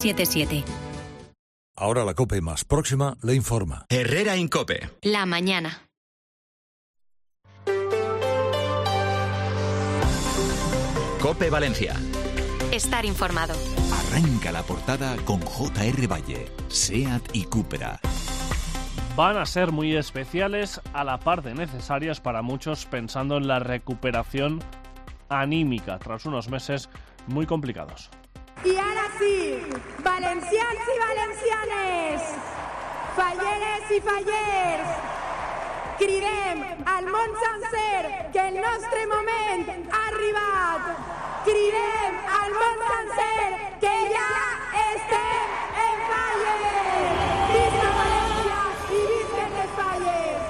77. Ahora la COPE más próxima le informa. Herrera en COPE. La mañana. COPE Valencia. Estar informado. Arranca la portada con J.R. Valle, SEAT y Cupra. Van a ser muy especiales, a la par de necesarias para muchos, pensando en la recuperación anímica tras unos meses muy complicados. I ara sí, valencians i valencianes, falleres i fallers, cridem al món sencer que el nostre moment ha arribat. Cridem al món sencer que ja estem en falles. Visca València i visquen les falles.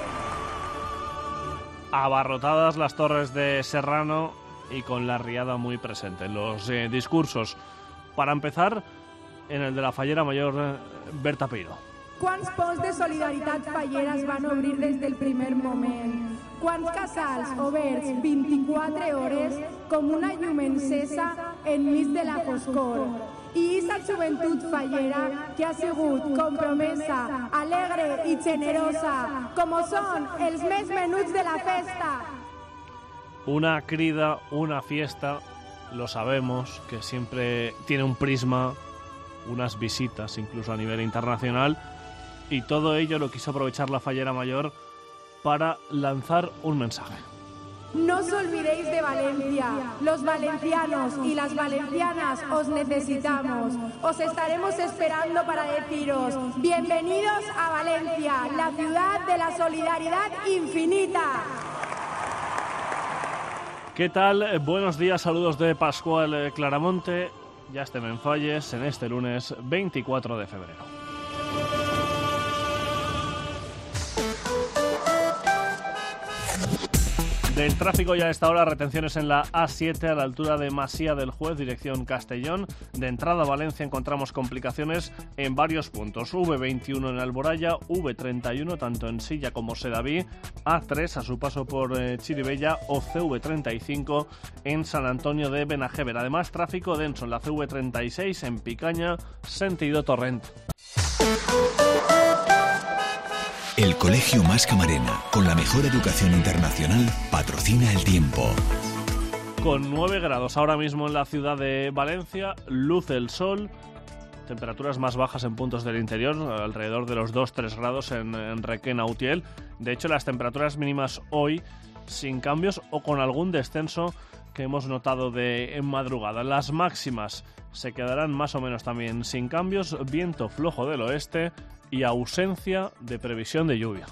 Abarrotadas las torres de Serrano y con la riada muy presente en los discursos. Para empezar, en el de la fallera mayor, Berta Peiró. Quants ponts de solidaritat fallera es van obrir des del primer moment? Quants casals oberts 24 hores com una llum encesa enmig de la foscor? I esa joventut fallera que ha sigut compromesa, alegre i generosa, com són els més menuts de la festa. Una crida, una fiesta, lo sabemos, que siempre tiene un prisma, unas visitas incluso a nivel internacional, y todo ello lo quiso aprovechar la fallera mayor para lanzar un mensaje. No os olvidéis de Valencia. Los valencianos y las valencianas os necesitamos. Os estaremos esperando para deciros bienvenidos a Valencia, la ciudad de la solidaridad infinita. ¿Qué tal? Buenos días, saludos de Pascual Claramonte. Ya estén en Falles en este lunes 24 de febrero. Del tráfico ya a esta hora, retenciones en la A7 a la altura de Masía del Juez, dirección Castellón. De entrada a Valencia encontramos complicaciones en varios puntos. V21 en Alboraya, V31 tanto en Silla como Sedaví, A3 a su paso por Chirivella o CV35 en San Antonio de Benajever. Además, tráfico denso en la CV36 en Picaña, sentido Torrent. El Colegio Mas Camarena, con la mejor educación internacional, patrocina el tiempo. Con 9 grados ahora mismo en la ciudad de Valencia, luce el sol, temperaturas más bajas en puntos del interior, alrededor de los 2-3 grados en Requena, Utiel. De hecho, las temperaturas mínimas hoy, sin cambios o con algún descenso que hemos notado en madrugada. Las máximas se quedarán más o menos también sin cambios, viento flojo del oeste y ausencia de previsión de lluvia.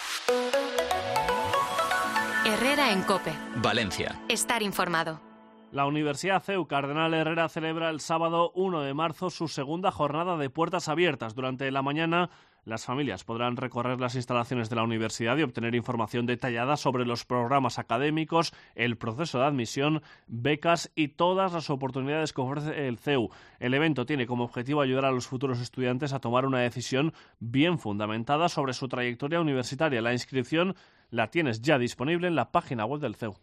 Herrera en COPE. Valencia. Estar informado. La Universidad CEU Cardenal Herrera celebra el sábado 1 de marzo su segunda jornada de puertas abiertas. Durante la mañana, las familias podrán recorrer las instalaciones de la universidad y obtener información detallada sobre los programas académicos, el proceso de admisión, becas y todas las oportunidades que ofrece el CEU. El evento tiene como objetivo ayudar a los futuros estudiantes a tomar una decisión bien fundamentada sobre su trayectoria universitaria. La inscripción la tienes ya disponible en la página web del CEU.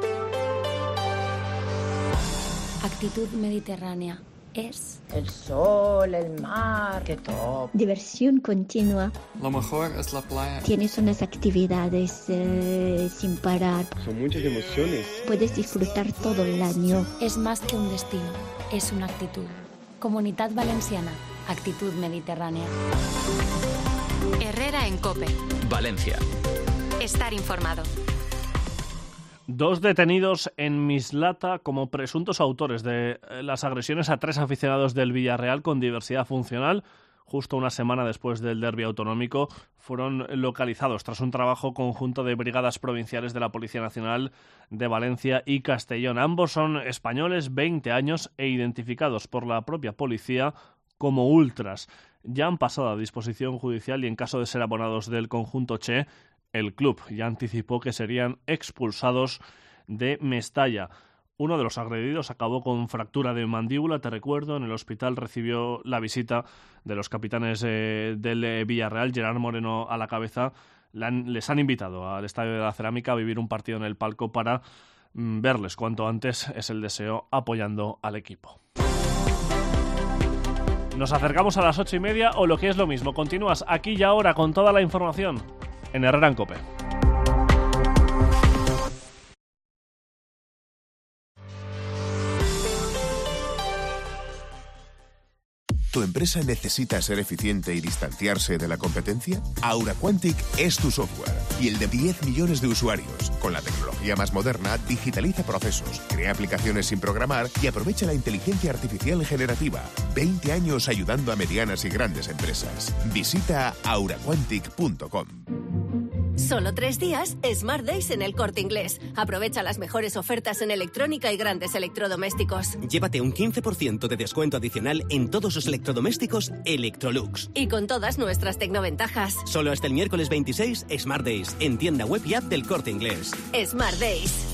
Actitud mediterránea es el sol, el mar, que top. Diversión continua. Lo mejor es la playa. Tienes unas actividades sin parar. Son muchas emociones. Puedes disfrutar todo el año. Es más que un destino, es una actitud. Comunidad Valenciana, actitud mediterránea. Herrera en COPE. Valencia. Estar informado. 2 detenidos en Mislata como presuntos autores de las agresiones a 3 aficionados del Villarreal con diversidad funcional. Justo una semana después del derbi autonómico fueron localizados tras un trabajo conjunto de brigadas provinciales de la Policía Nacional de Valencia y Castellón. Ambos son españoles, 20 años e identificados por la propia policía como ultras. Ya han pasado a disposición judicial y en caso de ser abonados del conjunto Che, el club ya anticipó que serían expulsados de Mestalla. Uno de los agredidos acabó con fractura de mandíbula, te recuerdo. En el hospital recibió la visita de los capitanes del Villarreal, Gerard Moreno a la cabeza. Les han invitado al Estadio de la Cerámica a vivir un partido en el palco para verles cuanto antes, es el deseo, apoyando al equipo. Nos acercamos a las 8:30 o lo que es lo mismo. Continúas aquí y ahora con toda la información en Herrera en COPE. ¿Tu empresa necesita ser eficiente y distanciarse de la competencia? Aura Quantic es tu software y el de 10 millones de usuarios. Con la tecnología más moderna, digitaliza procesos, crea aplicaciones sin programar y aprovecha la inteligencia artificial generativa. 20 años ayudando a medianas y grandes empresas. Visita auraquantic.com. Solo 3 días, Smart Days en El Corte Inglés. Aprovecha las mejores ofertas en electrónica y grandes electrodomésticos. Llévate un 15% de descuento adicional en todos los electrodomésticos Electrolux. Y con todas nuestras tecnoventajas. Solo hasta el miércoles 26, Smart Days, en tienda web y app del Corte Inglés. Smart Days.